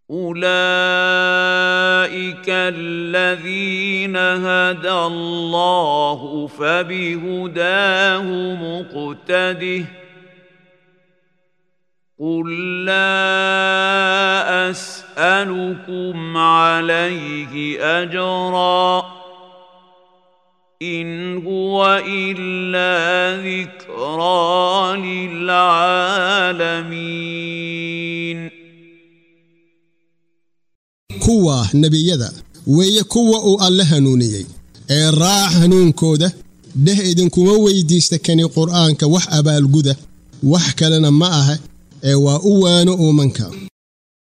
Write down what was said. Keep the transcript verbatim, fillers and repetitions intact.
أولئك الذين هدى الله فبهداه مقتده قل لا أسألكم عليه أجرا إن هو إلا ذكرى للعالمين. كوا نبي يدا ويا كوا أو الله هنونيي إيه راح هنون كوده ده إذن كوا ويديستكني قرآن كوح أبا الجودة وح كلنا معها إيه وأوانو منك